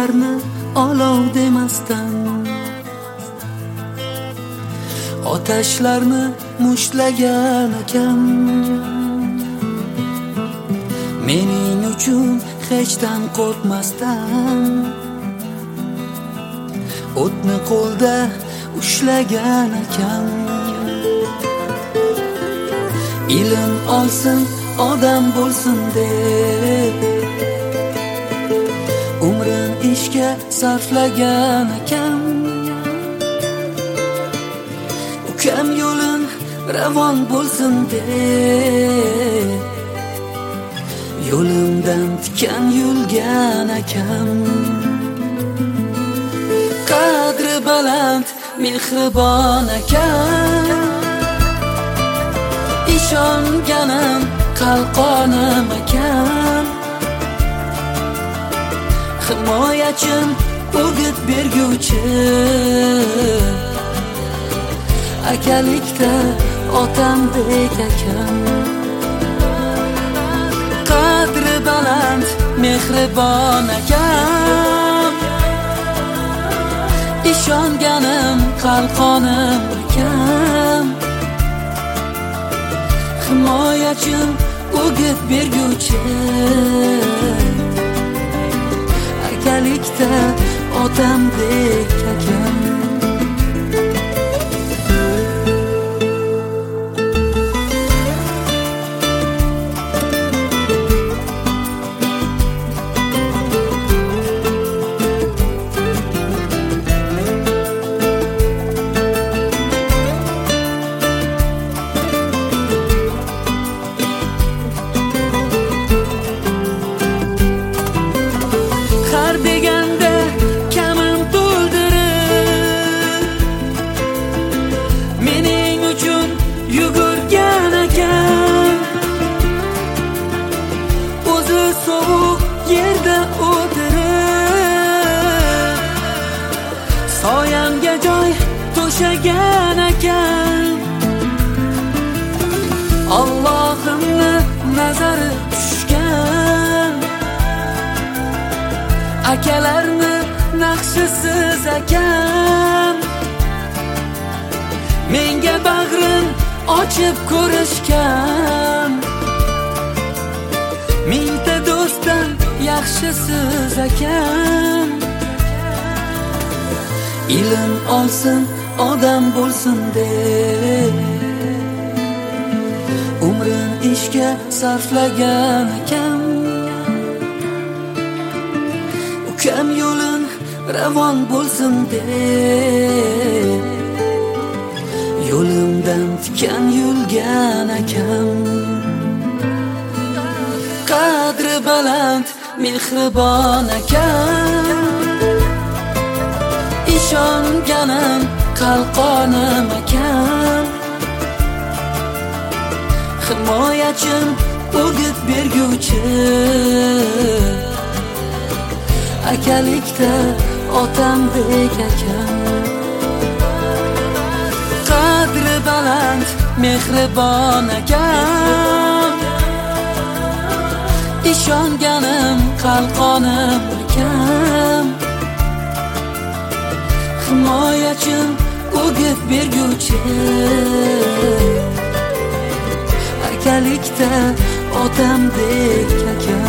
ko'zlarni olov demasdan, otashlarni mushtlagan akam mening uchun hechdan qo'rqmasdan, o'tni qo'lda ushlagan akam. Ilm olsin, odam bo'lsin deb umrin ishga sarflagan akam. Ukam yo'lin ravon bo'lsin deb yo'limdan tikan yulgan akam. Qadri baland, mehribon akam, ishonganim qalqonim akam. Himoyachim, o'git berguvchi, akalikda otamdek akam. Qadri baland, mehribon akam, ishonganim qalqonim akam. Himoyachim, o'git berguvchi, akalikda otamdek akam. Sovuq yerda o'tirib soyamga joy to'shagan akam. Allohimni nazari tushgan akalarni naqshisiz akam. Menga bag'rin ochib ko'rishgan, mingta do'stdan yaxshisiz akam. Ilm olsin, odam bo'lsin deb umrin ishga sarflagan akam. Ukam yo'lin ravon bo'lsin deb yo'limdan tikan yulgan akam. Qadri baland, mehribon akam, ishonganim qalqonim akam. Himoyachim, o'git berguvchi, akalikda otamdek akam. Qadri baland, mehribon akam, ishonganim qalqonim akam. Himoyachim, o'git berguvchi, akalikda otamdek akam.